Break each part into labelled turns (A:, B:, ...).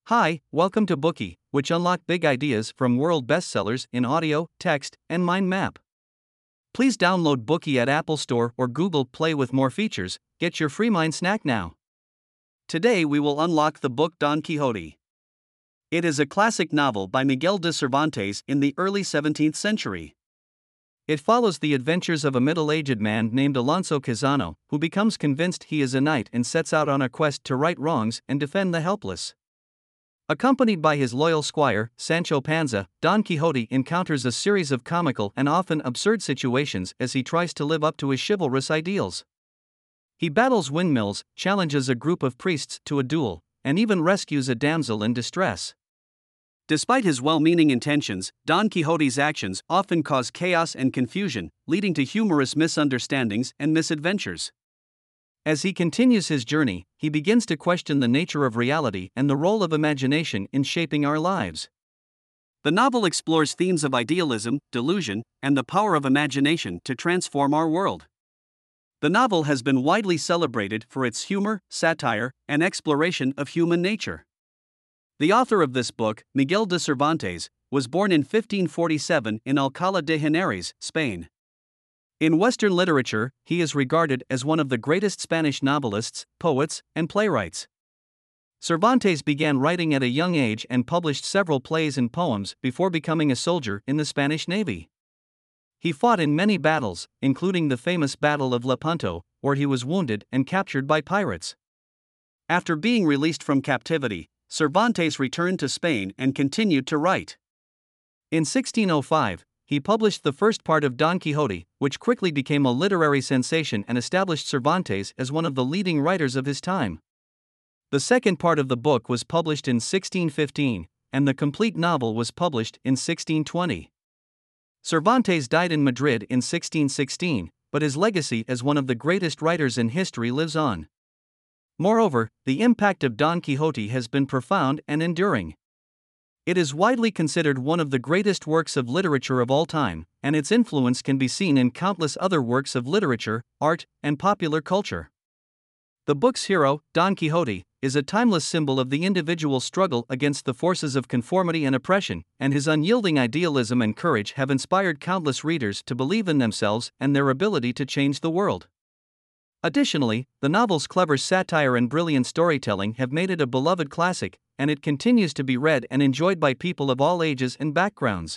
A: Hi, welcome to Bookie, which unlock big ideas from world bestsellers in audio, text, and mind map. Please download Bookie at Apple Store or Google Play with more features. Get your free mind snack now. Today we will unlock the book Don Quixote. It is a classic novel by Miguel de Cervantes in the early 17th century. It follows the adventures of a middle-aged man named Alonso Quixano, who becomes convinced he is a knight and sets out on a quest to right wrongs and defend the helpless. Accompanied by his loyal squire, Sancho Panza, Don Quixote encounters a series of comical and often absurd situations as he tries to live up to his chivalrous ideals. He battles windmills, challenges a group of priests to a duel, and even rescues a damsel in distress. Despite his well-meaning intentions, Don Quixote's actions often cause chaos and confusion, leading to humorous misunderstandings and misadventures. As he continues his journey, he begins to question the nature of reality and the role of imagination in shaping our lives. The novel explores themes of idealism, delusion, and the power of imagination to transform our world. The novel has been widely celebrated for its humor, satire, and exploration of human nature. The author of this book, Miguel de Cervantes, was born in 1547 in Alcalá de Henares, Spain. In Western literature, he is regarded as one of the greatest Spanish novelists, poets, and playwrights. Cervantes began writing at a young age and published several plays and poems before becoming a soldier in the Spanish Navy. He fought in many battles, including the famous Battle of Lepanto, where he was wounded and captured by pirates. After being released from captivity, Cervantes returned to Spain and continued to write. In 1605, he published the first part of Don Quixote, which quickly became a literary sensation and established Cervantes as one of the leading writers of his time. The second part of the book was published in 1615, and the complete novel was published in 1620. Cervantes died in Madrid in 1616, but his legacy as one of the greatest writers in history lives on. Moreover, the impact of Don Quixote has been profound and enduring. It is widely considered one of the greatest works of literature of all time, and its influence can be seen in countless other works of literature, art, and popular culture. The book's hero, Don Quixote, is a timeless symbol of the individual's struggle against the forces of conformity and oppression, and his unyielding idealism and courage have inspired countless readers to believe in themselves and their ability to change the world. Additionally, the novel's clever satire and brilliant storytelling have made it a beloved classic, and it continues to be read and enjoyed by people of all ages and backgrounds.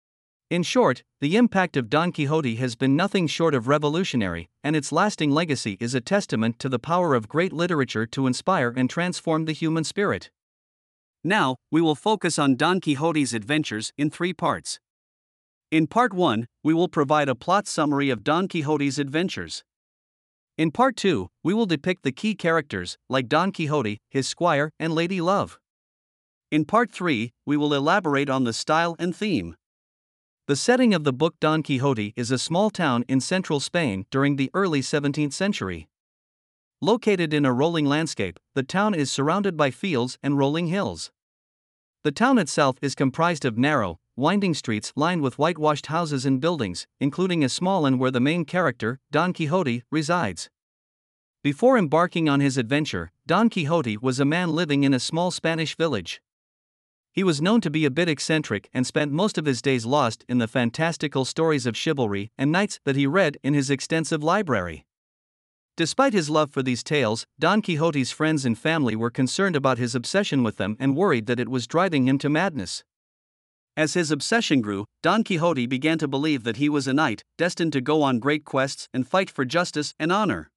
A: In short, the impact of Don Quixote has been nothing short of revolutionary, and its lasting legacy is a testament to the power of great literature to inspire and transform the human spirit. Now, we will focus on Don Quixote's adventures in 3 parts. In Part 1, we will provide a plot summary of Don Quixote's adventures. In Part 2, we will depict the key characters, like Don Quixote, his squire, and Lady Love. In Part 3, we will elaborate on the style and theme. The setting of the book Don Quixote is a small town in central Spain during the early 17th century. Located in a rolling landscape, the town is surrounded by fields and rolling hills. The town itself is comprised of narrow, winding streets lined with whitewashed houses and buildings, including a small one where the main character, Don Quixote, resides. Before embarking on his adventure, Don Quixote was a man living in a small Spanish village. He was known to be a bit eccentric and spent most of his days lost in the fantastical stories of chivalry and knights that he read in his extensive library. Despite his love for these tales, Don Quixote's friends and family were concerned about his obsession with them and worried that it was driving him to madness. As his obsession grew, Don Quixote began to believe that he was a knight, destined to go on great quests and fight for justice and honor.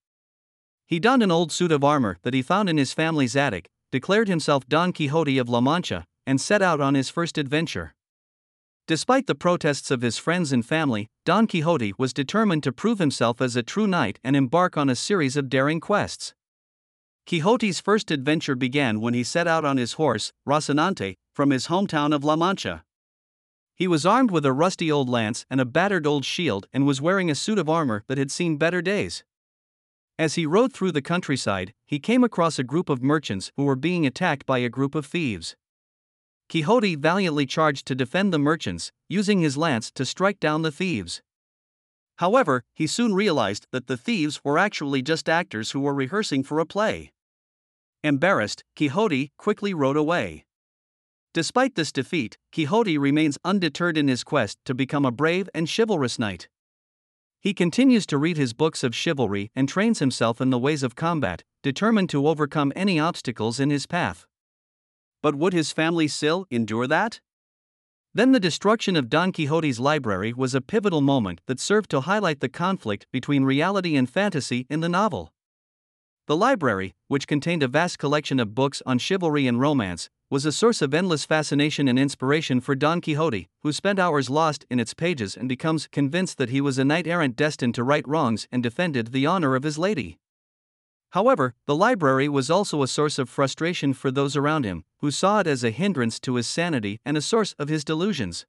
A: He donned an old suit of armor that he found in his family's attic, declared himself Don Quixote of La Mancha, and set out on his first adventure. Despite the protests of his friends and family, Don Quixote was determined to prove himself as a true knight and embark on a series of daring quests. Quixote's first adventure began when he set out on his horse, Rocinante, from his hometown of La Mancha. He was armed with a rusty old lance and a battered old shield and was wearing a suit of armor that had seen better days. As he rode through the countryside, he came across a group of merchants who were being attacked by a group of thieves. Quixote valiantly charged to defend the merchants, using his lance to strike down the thieves. However, he soon realized that the thieves were actually just actors who were rehearsing for a play. Embarrassed, Quixote quickly rode away. Despite this defeat, Quixote remains undeterred in his quest to become a brave and chivalrous knight. He continues to read his books of chivalry and trains himself in the ways of combat, determined to overcome any obstacles in his path. But would his family still endure that? Then the destruction of Don Quixote's library was a pivotal moment that served to highlight the conflict between reality and fantasy in the novel. The library, which contained a vast collection of books on chivalry and romance, was a source of endless fascination and inspiration for Don Quixote, who spent hours lost in its pages and becomes convinced that he was a knight-errant destined to right wrongs and defended the honor of his lady. However, the library was also a source of frustration for those around him, who saw it as a hindrance to his sanity and a source of his delusions.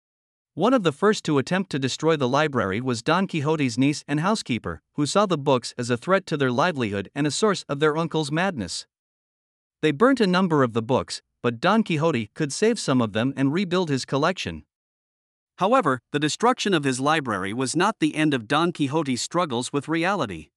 A: One of the first to attempt to destroy the library was Don Quixote's niece and housekeeper, who saw the books as a threat to their livelihood and a source of their uncle's madness. They burnt a number of the books, but Don Quixote could save some of them and rebuild his collection. However, the destruction of his library was not the end of Don Quixote's struggles with reality.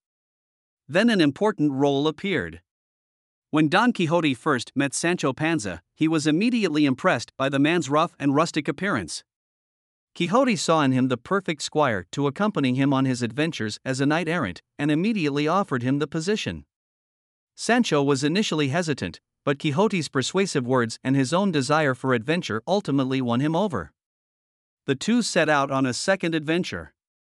A: Then an important role appeared. When Don Quixote first met Sancho Panza, he was immediately impressed by the man's rough and rustic appearance. Quixote saw in him the perfect squire to accompany him on his adventures as a knight-errant, and immediately offered him the position. Sancho was initially hesitant, but Quixote's persuasive words and his own desire for adventure ultimately won him over. The two set out on a second adventure.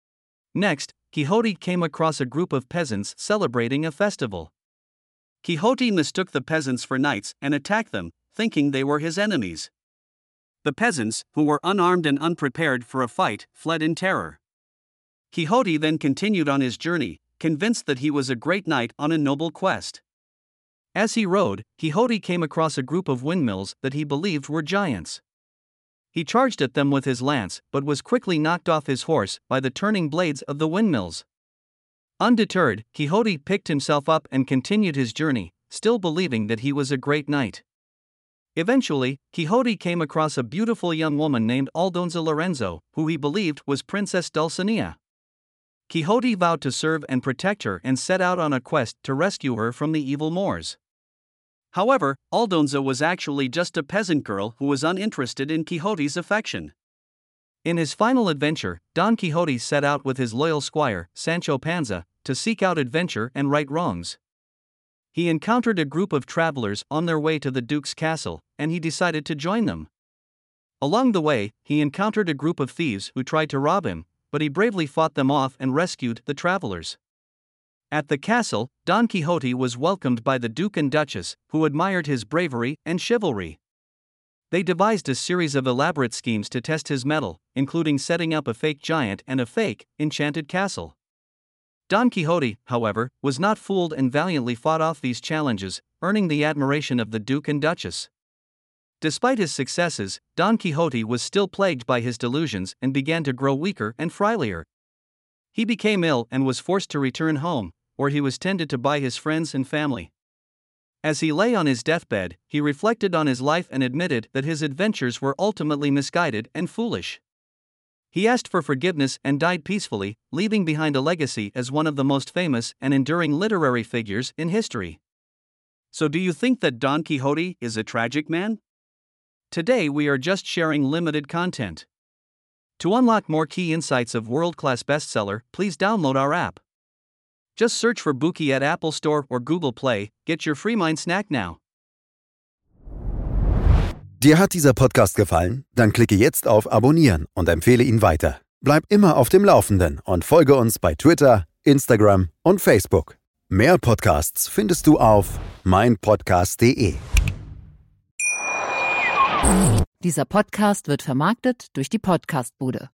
A: Next, Quixote came across a group of peasants celebrating a festival. Quixote mistook the peasants for knights and attacked them, thinking they were his enemies. The peasants, who were unarmed and unprepared for a fight, fled in terror. Quixote then continued on his journey, convinced that he was a great knight on a noble quest. As he rode, Quixote came across a group of windmills that he believed were giants. He charged at them with his lance, but was quickly knocked off his horse by the turning blades of the windmills. Undeterred, Quixote picked himself up and continued his journey, still believing that he was a great knight. Eventually, Quixote came across a beautiful young woman named Aldonza Lorenzo, who he believed was Princess Dulcinea. Quixote vowed to serve and protect her and set out on a quest to rescue her from the evil Moors. However, Aldonza was actually just a peasant girl who was uninterested in Quixote's affection. In his final adventure, Don Quixote set out with his loyal squire, Sancho Panza, to seek out adventure and right wrongs. He encountered a group of travelers on their way to the Duke's castle, and he decided to join them. Along the way, he encountered a group of thieves who tried to rob him, but he bravely fought them off and rescued the travelers. At the castle, Don Quixote was welcomed by the Duke and Duchess, who admired his bravery and chivalry. They devised a series of elaborate schemes to test his mettle, including setting up a fake giant and a fake, enchanted castle. Don Quixote, however, was not fooled and valiantly fought off these challenges, earning the admiration of the Duke and Duchess. Despite his successes, Don Quixote was still plagued by his delusions and began to grow weaker and frilier. He became ill and was forced to return home, where he was tended to by his friends and family. As he lay on his deathbed, he reflected on his life and admitted that his adventures were ultimately misguided and foolish. He asked for forgiveness and died peacefully, leaving behind a legacy as one of the most famous and enduring literary figures in history. So do you think that Don Quixote is a tragic man? Today we are just sharing limited content. To unlock more key insights of world-class bestseller, please download our app. Just search for Bookey at Apple Store or Google Play. Get your free mind snack now.
B: Dir hat dieser Podcast gefallen? Dann klicke jetzt auf Abonnieren und empfehle ihn weiter. Bleib immer auf dem Laufenden und folge uns bei Twitter, Instagram und Facebook. Mehr Podcasts findest du auf meinpodcast.de.
C: Dieser Podcast wird vermarktet durch die Podcastbude.